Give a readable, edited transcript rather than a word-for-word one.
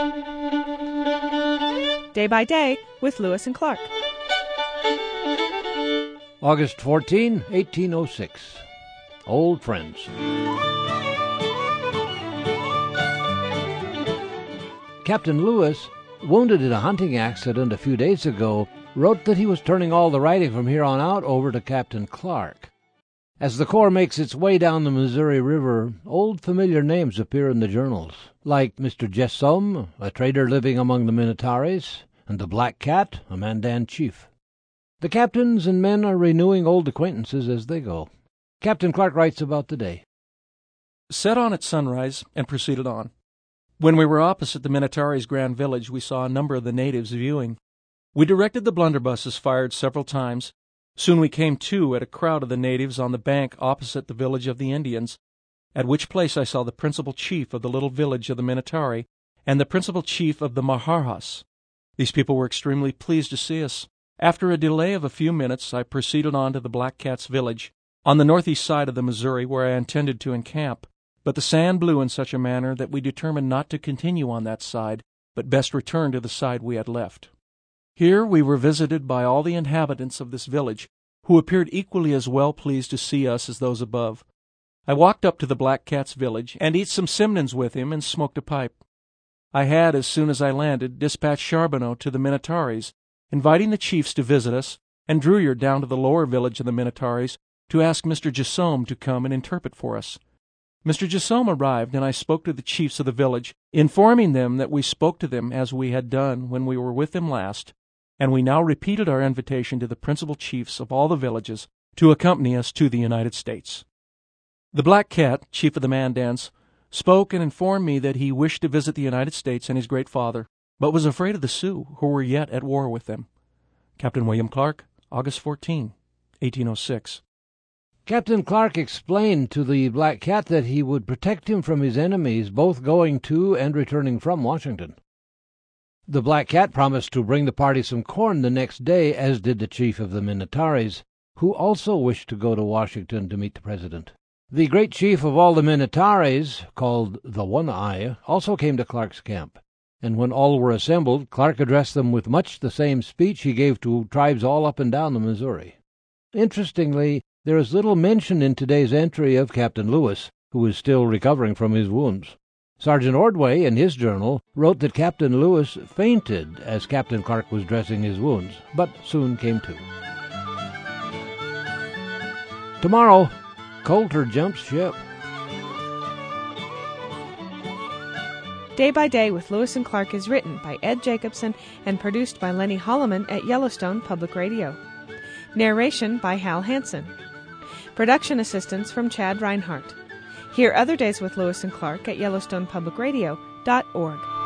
Day by Day with Lewis and Clark. August 14, 1806. Old Friends. Captain Lewis, wounded in a hunting accident a few days ago, wrote that he was turning all the writing from here on out over to Captain Clark. As the Corps makes its way down the Missouri River, old familiar names appear in the journals, like Mr. Jessom, a trader living among the Minnetarees, and the Black Cat, a Mandan chief. The captains and men are renewing old acquaintances as they go. Captain Clark writes about the day. Set on at sunrise and proceeded on. When we were opposite the Minnetarees' grand village, we saw a number of the natives viewing. We directed the blunderbusses fired several times. Soon we came to at a crowd of the natives on the bank opposite the village of the Indians, at which place I saw the principal chief of the little village of the Minnetare and the principal chief of the Maharhas. These people were extremely pleased to see us. After a delay of a few minutes, I proceeded on to the Black Cat's village, on the northeast side of the Missouri, where I intended to encamp. But the sand blew in such a manner that we determined not to continue on that side, but best return to the side we had left. Here we were visited by all the inhabitants of this village, who appeared equally as well pleased to see us as those above. I walked up to the Black Cat's village, and eat some simnons with him and smoked a pipe. I had, as soon as I landed, dispatched Charbonneau to the Minnetarees, inviting the chiefs to visit us, and Drouillard down to the lower village of the Minnetarees to ask Mr. Jessom to come and interpret for us. Mr. Jessom arrived, and I spoke to the chiefs of the village, informing them that we spoke to them as we had done when we were with them last, and we now repeated our invitation to the principal chiefs of all the villages to accompany us to the United States. The Black Cat, chief of the Mandans, spoke and informed me that he wished to visit the United States and his great father, but was afraid of the Sioux, who were yet at war with them. Captain William Clark, August 14, 1806. Captain Clark explained to the Black Cat that he would protect him from his enemies, both going to and returning from Washington. The Black Cat promised to bring the party some corn the next day, as did the chief of the Minnetarees, who also wished to go to Washington to meet the president. The great chief of all the Minnetarees, called the One-Eye, also came to Clark's camp, and when all were assembled, Clark addressed them with much the same speech he gave to tribes all up and down the Missouri. Interestingly, there is little mention in today's entry of Captain Lewis, who is still recovering from his wounds. Sergeant Ordway, in his journal, wrote that Captain Lewis fainted as Captain Clark was dressing his wounds, but soon came to. Tomorrow, Coulter jumps ship. Day by Day with Lewis and Clark is written by Ed Jacobson and produced by Lenny Holloman at Yellowstone Public Radio. Narration by Hal Hansen. Production assistance from Chad Reinhardt. Hear other days with Lewis and Clark at YellowstonePublicRadio.org.